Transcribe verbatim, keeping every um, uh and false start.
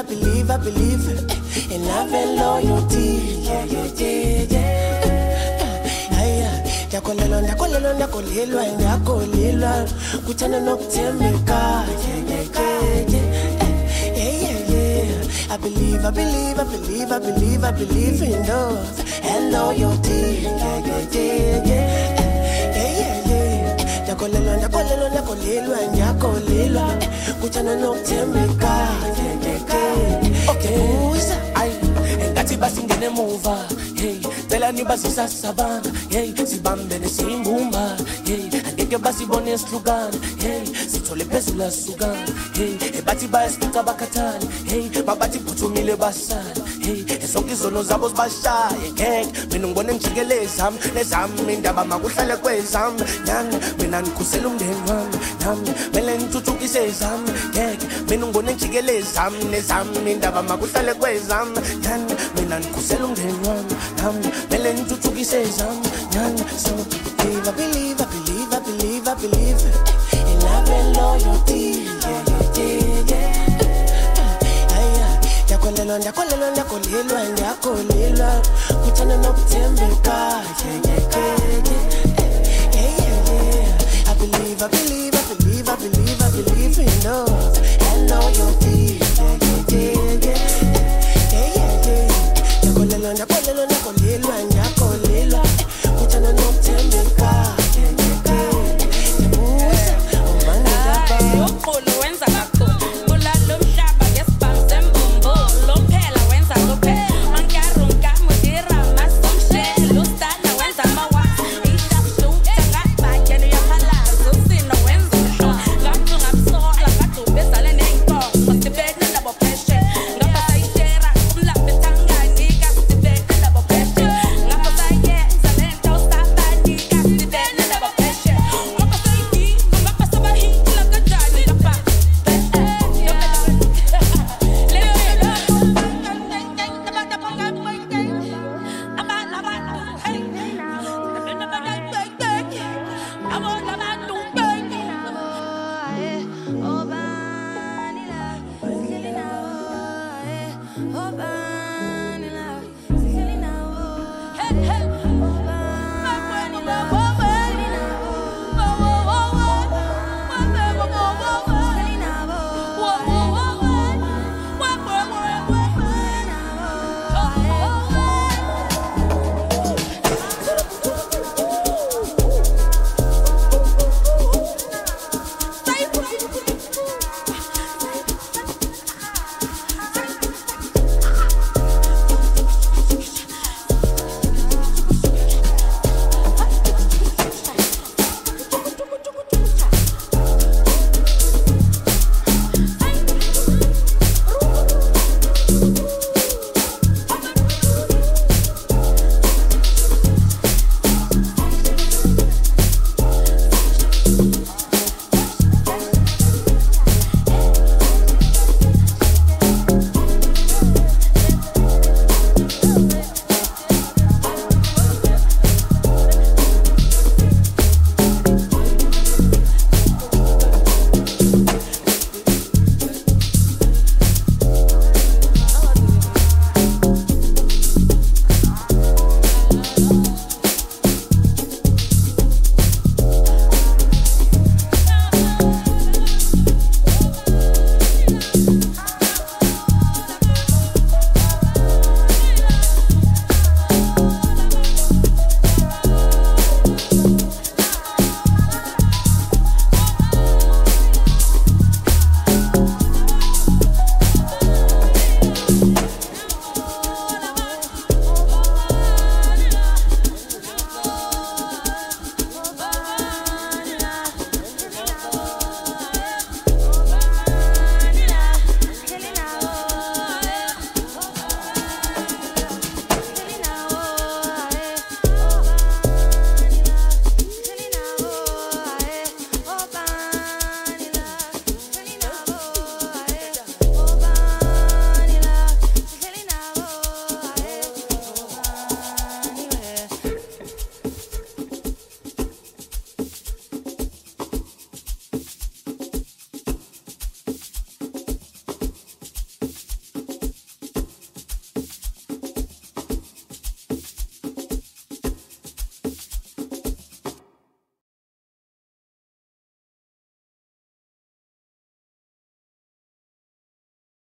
believe, I believe in love and loyalty. Yeah, yeah, yeah, yeah. Aya, ndakolelo, ndakolelo, ndakolelwa, ndakolelwa. Kuthanda nokuthembeka. Yeah, yeah, yeah, yeah, yeah, yeah. I believe, I believe, I believe, I believe, I believe in love and loyalty. Yeah, yeah, yeah, yeah. Ndakolelwa, ndakolelwa, ndakolelwa, ndakolelwa. Kuthanda nokuthembeka. Okay, uza ay ngathi basingene emuva hey cela nibazisa sabana hey sibambe nesimbumba hey angeke basibone esihlukana hey sithole phezulu asukana hey ebathi bayasifika bakhathana hey babathi phuthumile basala hey sonke izono zabo zibashaye ngeke mina ngibone ngijikelezami nezami indaba makuhlale kwezami nyanga mina ngikhusela umndeni wami nami mele ngithuthukise izami ngeke mina ngibone ngijikelezami nezami indaba makuhlale kwezami nyanga mina ngikhusela umndeni wami nami mele ngithuthukise izami nyanga so believe, I believe, I believe, I believe, I believe in love and loyalty. Yeah, yeah, yeah, yeah. Aya, ndakolelwa, ndakolelwa, ndakolelwa, ndakolelwa. Kuthanda nokuthembeka. Yeah, yeah, yeah, yeah, yeah, yeah. I believe, I believe, I believe, I believe, I believe in love and loyalty. Yeah, yeah, yeah, yeah, yeah, yeah, yeah. Ndakolelwa, ndakolelwa, ndakolelwa, ndakolelwa.